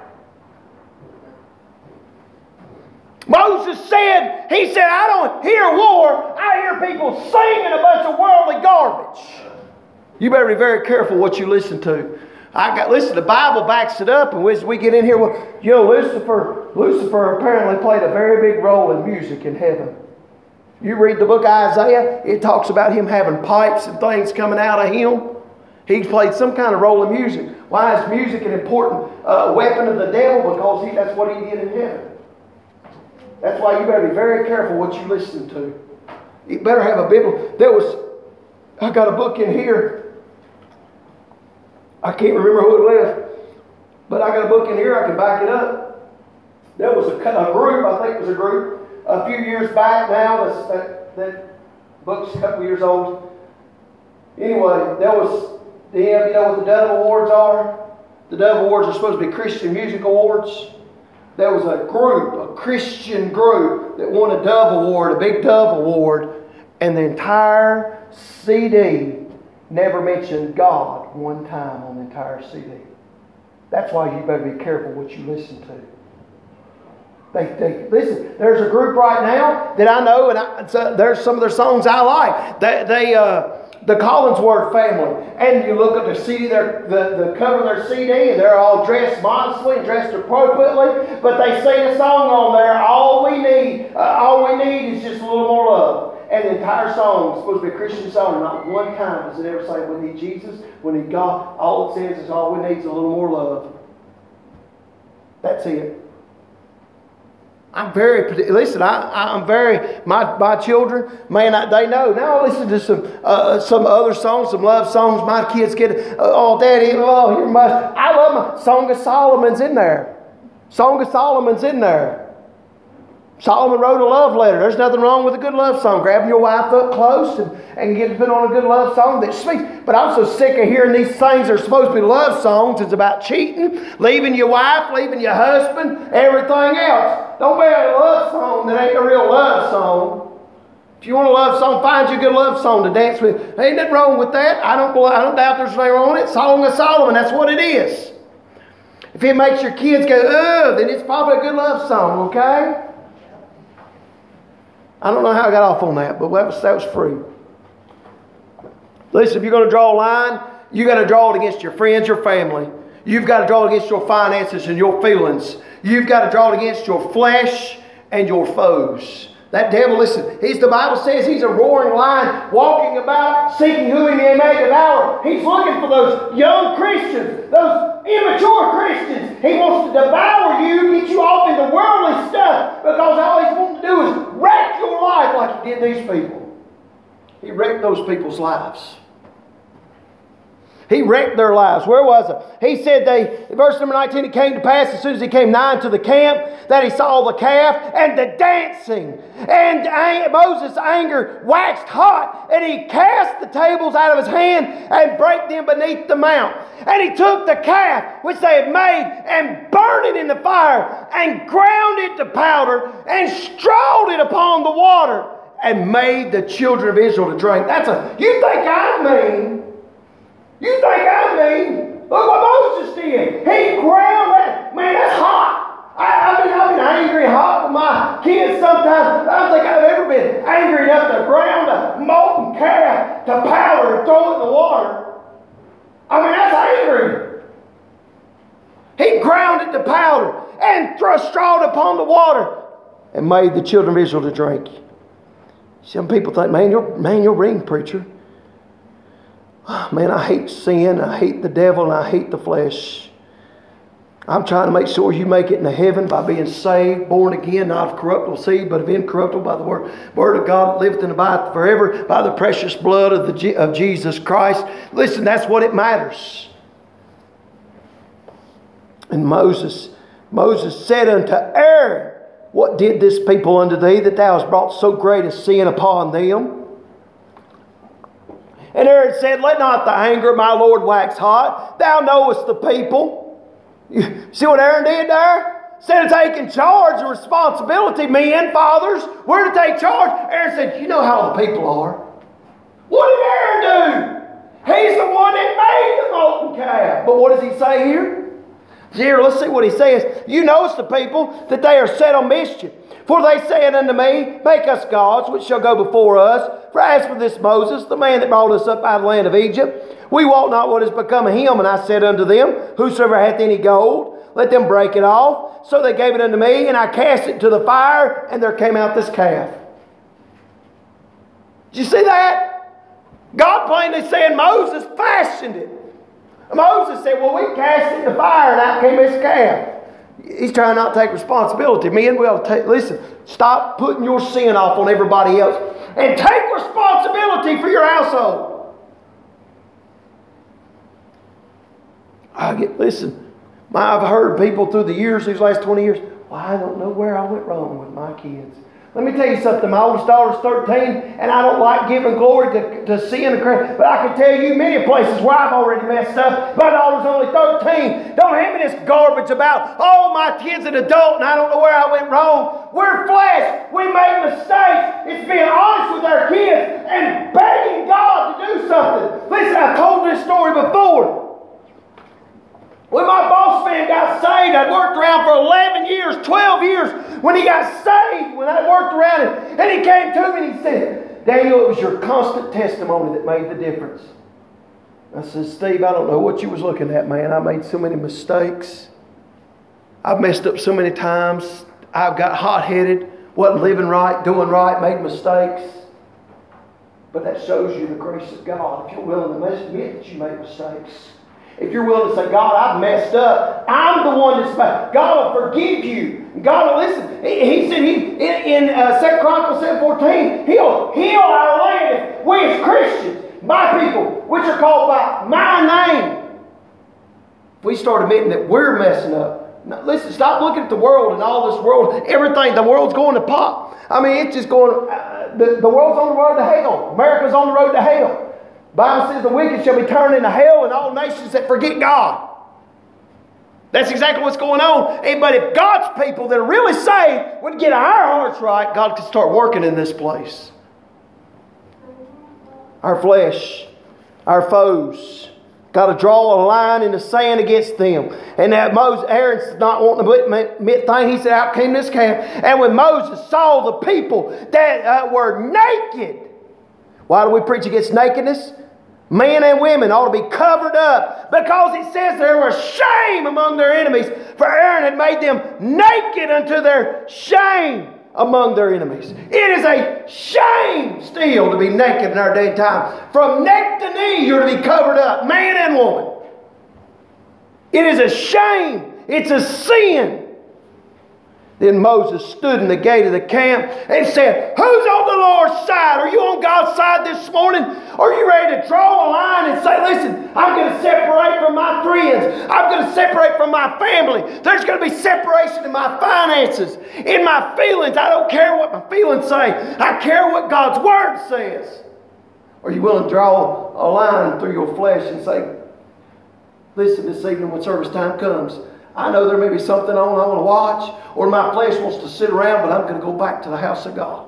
[SPEAKER 1] Moses said, I don't hear war, I hear people singing a bunch of worldly garbage. You better be very careful what you listen to. Listen, the Bible backs it up, and as we get in here, Lucifer apparently played a very big role in music in heaven. You read the book of Isaiah, it talks about him having pipes and things coming out of him. He played some kind of role in music. Why is music an important weapon of the devil? Because that's what he did in heaven. That's why you better be very careful what you listen to. You better have a Bible. I got a book in here. I can't remember who it was, but I got a book in here. I can back it up. There was a group, I think it was a group, a few years back now. That book's a couple years old. Anyway, there was them. You know what the Dove Awards are? The Dove Awards are supposed to be Christian Music Awards. There was a group, a Christian group, that won a Dove Award, a big Dove Award, and the entire CD never mentioned God one time on the entire CD. That's why you better be careful what you listen to. Listen, there's a group right now that I know, and there's some of their songs I like. The Collinsworth family, and you look at the CD, the cover of their CD, and they're all dressed modestly and dressed appropriately, but they sing a song on there. All we need is just a little more love. And the entire song is supposed to be a Christian song. Not one time does it ever say we need Jesus, we need God. All it says is all we need is a little more love. That's it. I'm very, listen, I'm very, my children, man, they know. Now I listen to some other songs, some love songs. My kids get, oh, Daddy, oh, you're my, I love my Song of Solomon's in there. Song of Solomon's in there. Solomon wrote a love letter. There's nothing wrong with a good love song. Grabbing your wife up close and getting put on a good love song that speaks. But I'm so sick of hearing these things that are supposed to be love songs. It's about cheating, leaving your wife, leaving your husband, everything else. Don't be a love song that ain't a real love song. If you want a love song, find you a good love song to dance with. Ain't nothing wrong with that. I don't doubt there's anything wrong with it. Song of Solomon, that's what it is. If it makes your kids go, ugh, then it's probably a good love song, okay? I don't know how I got off on that, but that was free. Listen, if you're going to draw a line, you got to draw it against your friends, your family. You've got to draw it against your finances and your feelings. You've got to draw it against your flesh and your foes. That devil, listen, the Bible says he's a roaring lion walking about seeking who he may devour. He's looking for those young Christians, those immature Christians. He wants to devour you, get you off into worldly stuff, because all he's wanting to do is wreck your life like he did these people. He wrecked those people's lives. He wrecked their lives. Where was it? He said verse number 19, it came to pass as soon as he came nigh unto the camp that he saw the calf and the dancing. And Moses' anger waxed hot, and he cast the tables out of his hand and brake them beneath the mount. And he took the calf which they had made and burned it in the fire and ground it to powder and strawed it upon the water and made the children of Israel to drink. You think I'm mean? You think I mean? Look what Moses did. He ground that. Man, that's hot. I've been angry and hot with my kids sometimes. I don't think I've ever been angry enough to ground a molten calf to powder and throw it in the water. I mean, that's angry. He ground it to powder and strawed upon the water and made the children of Israel to drink. Some people think, man, you're ring preacher. Man, I hate sin, I hate the devil, and I hate the flesh. I'm trying to make sure you make it into heaven by being saved, born again, not of corruptible seed, but of incorruptible by the word of God that liveth and abideth forever, by the precious blood of Jesus Christ. Listen, that's what it matters. And Moses said unto Aaron, what did this people unto thee, that thou hast brought so great a sin upon them? And Aaron said, let not the anger of my Lord wax hot. Thou knowest the people. You see what Aaron did there? Instead of taking charge and responsibility, men, fathers, we're to take charge. Aaron said, you know how the people are. What did Aaron do? He's the one that made the molten calf. But what does he say here? Here, let's see what he says. You notice the people that they are set on mischief. For they said unto me, make us gods, which shall go before us. For as for this Moses, the man that brought us up out of the land of Egypt, we wot not what has become of him. And I said unto them, whosoever hath any gold, let them break it off. So they gave it unto me, and I cast it to the fire, and there came out this calf. Did you see that? God plainly saying Moses fashioned it. Moses said, well, we cast it in the fire, and out came this calf. He's trying not to take responsibility. Men, listen, stop putting your sin off on everybody else and take responsibility for your household. Listen, I've heard people through the years, these last 20 years, well, I don't know where I went wrong with my kids. Let me tell you something. My oldest daughter's 13, and I don't like giving glory to sin and credit. But I can tell you many places where I've already messed up. My daughter's only 13. Don't hand me this garbage about, oh, my kid's an adult, and I don't know where I went wrong. We're flesh. We make mistakes. It's being honest with our kids and begging God to do something. Listen, I've told this story before. When my boss man got saved, I'd worked around for 11 years, 12 years. When he got saved, when I worked around him, and he came to me and he said, Daniel, it was your constant testimony that made the difference. I said, Steve, I don't know what you was looking at, man. I made so many mistakes. I've messed up so many times. I've got hot-headed, wasn't living right, doing right, made mistakes. But that shows you the grace of God. If you're willing to admit that you make mistakes. If you're willing to say, God, I've messed up. I'm the one that's bad. God will forgive you. God will listen. He said in 2 Chronicles 7:14, He'll heal our land if we as Christians, my people, which are called by my name. If we start admitting that we're messing up. Now, listen, stop looking at the world and all this world. Everything, the world's going to pop. I mean, it's just going, the world's on the road to hell. America's on the road to hell. The Bible says the wicked shall be turned into hell and all nations that forget God. That's exactly what's going on. But if God's people that are really saved would get our hearts right, God could start working in this place. Our flesh, our foes, got to draw a line in the sand against them. And that Aaron's not wanting to admit things. He said, out came this calf. And when Moses saw the people that were naked, why do we preach against nakedness? Men and women ought to be covered up because it says there was shame among their enemies, for Aaron had made them naked unto their shame among their enemies. It is a shame still to be naked in our day and time. From neck to knee, you're to be covered up, man and woman. It is a shame. It's a sin. Then Moses stood in the gate of the camp and said, who's on the Lord's side? Are you on God's side this morning? Are you ready to draw a line and say, listen, I'm going to separate from my friends. I'm going to separate from my family. There's going to be separation in my finances, in my feelings. I don't care what my feelings say. I care what God's Word says. Are you willing to draw a line through your flesh and say, listen, this evening when service time comes, I know there may be something on I want to watch, or my flesh wants to sit around, but I'm going to go back to the house of God.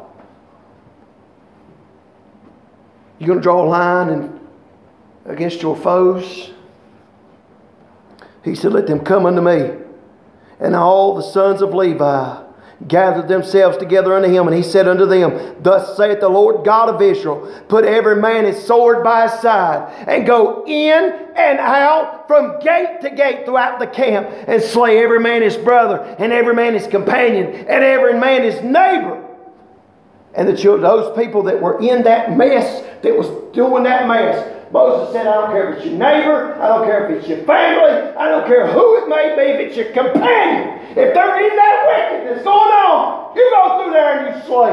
[SPEAKER 1] You're going to draw a line against your foes. He said, let them come unto me. And all the sons of Levi gathered themselves together unto him, and he said unto them, thus saith the Lord God of Israel, put every man his sword by his side, and go in and out from gate to gate throughout the camp, and slay every man his brother, and every man his companion, and every man his neighbor. And the children, those people that were in that mess, that was doing that mess, Moses said, I don't care if it's your neighbor, I don't care if it's your family, I don't care who it may be, if it's your companion. If they're in that wickedness going on, you go through there and you slay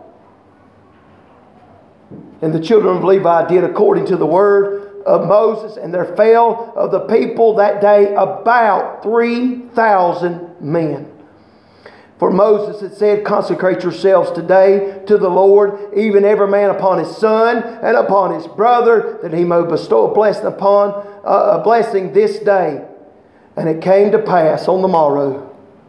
[SPEAKER 1] them. And the children of Levi did according to the word of Moses, and there fell of the people that day about 3,000 men. For Moses had said, consecrate yourselves today to the Lord, even every man upon his son and upon his brother, that he may bestow a blessing this day. And it came to pass on the morrow.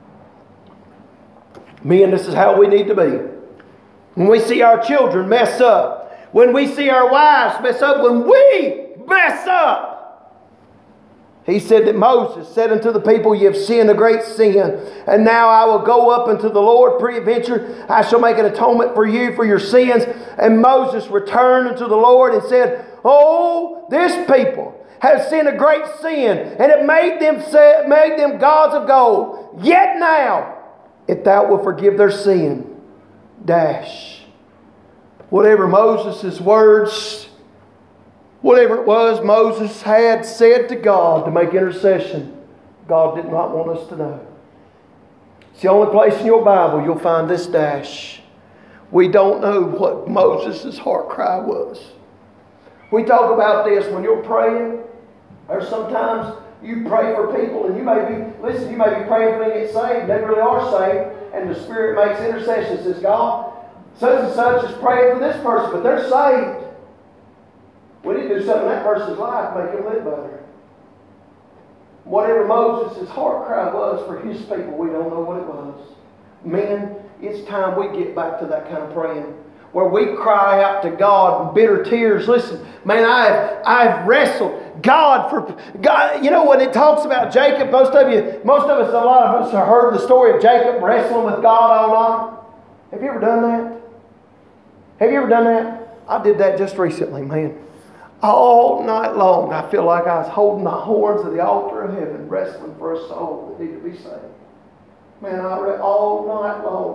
[SPEAKER 1] Men, this is how we need to be. When we see our children mess up, when we see our wives mess up, when we mess up, he said that Moses said unto the people, ye have sinned a great sin. And now I will go up unto the Lord. Peradventure I shall make an atonement for you for your sins. And Moses returned unto the Lord and said, oh, this people have sinned a great sin, and it made them gods of gold. Yet now, if thou wilt forgive their sin, dash. Whatever Moses' words, whatever it was Moses had said to God to make intercession, God did not want us to know. It's the only place in your Bible you'll find this dash. We don't know what Moses' heart cry was. We talk about this when you're praying, or sometimes you pray for people and you may be praying for them to get saved. They really are saved, and the Spirit makes intercession, says, God, such and such is praying for this person, but they're saved. We need to do something in that person's life to make him live better. Whatever Moses' heart cry was for his people, we don't know what it was. Men, it's time we get back to that kind of praying, where we cry out to God with bitter tears. Listen, man, I've wrestled God for God. You know when it talks about Jacob, most of us, a lot of us have heard the story of Jacob wrestling with God all night. Have you ever done that? Have you ever done that? I did that just recently, man. All night long, I feel like I was holding the horns of the altar of heaven, wrestling for a soul that needed to be saved. Man, I read all night long,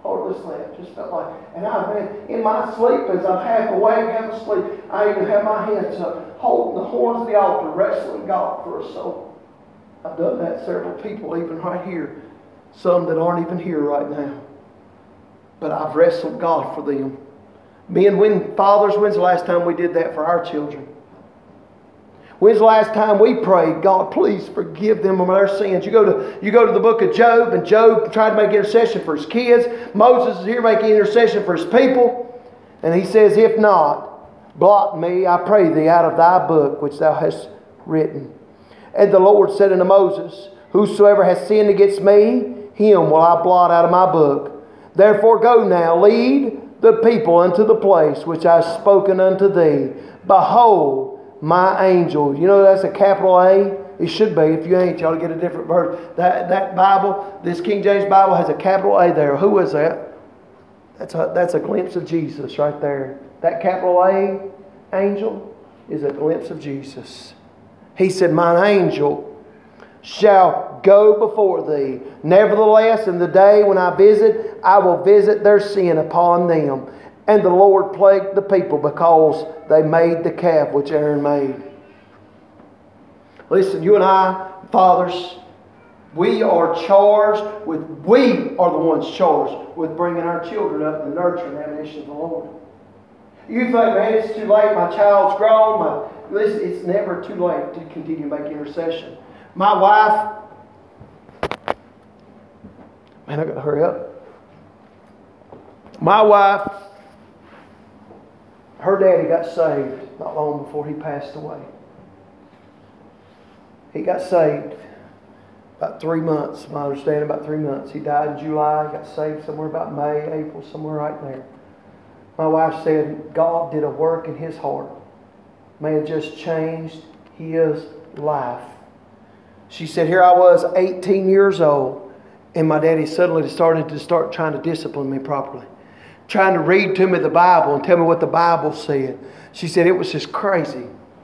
[SPEAKER 1] hardly slept. Just felt like, and I've been in my sleep as I'm half awake, half asleep. I even have my hands up, holding the horns of the altar, wrestling God for a soul. I've done that several people, even right here. Some that aren't even here right now. But I've wrestled God for them. Fathers, when's the last time we did that for our children? When's the last time we prayed, God, please forgive them of their sins? You go to the book of Job, and Job tried to make intercession for his kids. Moses is here making intercession for his people. And he says, if not, blot me, I pray thee, out of thy book which thou hast written. And the Lord said unto Moses, whosoever has sinned against me, him will I blot out of my book. Therefore go now, lead the people unto the place which I have spoken unto thee. Behold, my angel. You know that's a capital A? It should be. If you ain't, you ought to get a different verse. That Bible, this King James Bible, has a capital A there. Who is that? That's a glimpse of Jesus right there. That capital A, angel, is a glimpse of Jesus. He said, mine angel shall go before thee. Nevertheless, in the day when I visit, I will visit their sin upon them. And the Lord plagued the people because they made the calf which Aaron made. Listen, you and I, fathers, we are the ones charged with bringing our children up in the nurture and admonition of the Lord. You think, man, it's too late, my child's grown. Listen, it's never too late to continue to make intercession. My wife, man, I got to hurry up. My wife, her daddy got saved not long before he passed away. He got saved about 3 months, my understanding, about 3 months. He died in July, got saved somewhere about May, April, somewhere right there. My wife said God did a work in his heart. Man just changed his life. She said, here I was, 18 years old, and my daddy suddenly started trying to discipline me properly. Trying to read to me the Bible and tell me what the Bible said. She said it was just crazy.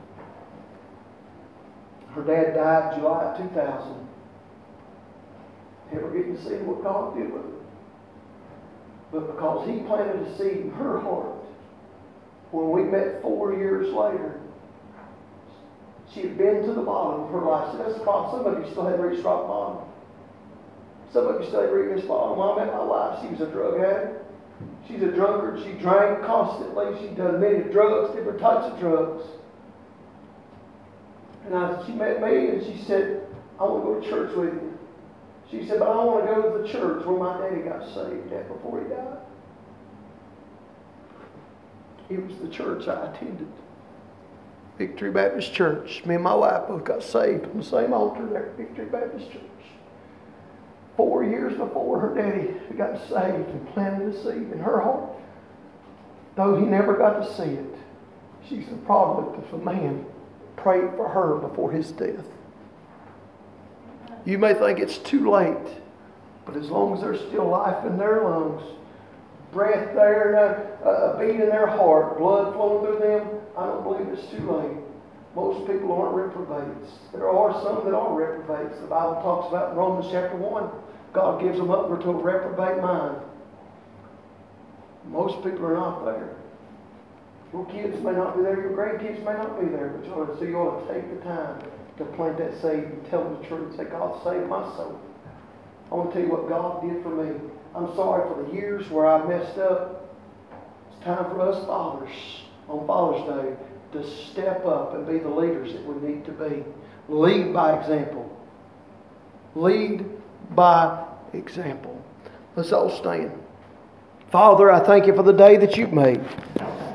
[SPEAKER 1] Her dad died July 2000. Never getting to see what God did with her. But because he planted a seed in her heart, when we met 4 years later, she had been to the bottom of her life. So that's the problem. Some of you still hadn't reached rock bottom. Some of you still hadn't reached bottom. When I met my wife, she was a drug addict. She's a drunkard. She drank constantly. She'd done many drugs, different types of drugs. And she met me and she said, I want to go to church with you. She said, but I want to go to the church where my daddy got saved at before he died. It was the church I attended. Victory Baptist Church. Me and my wife both got saved on the same altar there at Victory Baptist Church. 4 years before her daddy got saved and planted a seed in her heart. Though he never got to see it, she's the product of a man prayed for her before his death. You may think it's too late, but as long as there's still life in their lungs, breath there, a beat in their heart, blood flowing through them, I don't believe it's too late. Most people aren't reprobates. There are some that are reprobates. The Bible talks about in Romans chapter 1, God gives them over to a reprobate mind. Most people are not there. Your kids may not be there, your grandkids may not be there, but you ought to take the time to plant that seed and tell them the truth. Say, God saved my soul. I want to tell you what God did for me. I'm sorry for the years where I messed up. It's time for us fathers on Father's Day to step up and be the leaders that we need to be. Lead by example. Lead by example. Let's all stand. Father, I thank you for the day that you've made.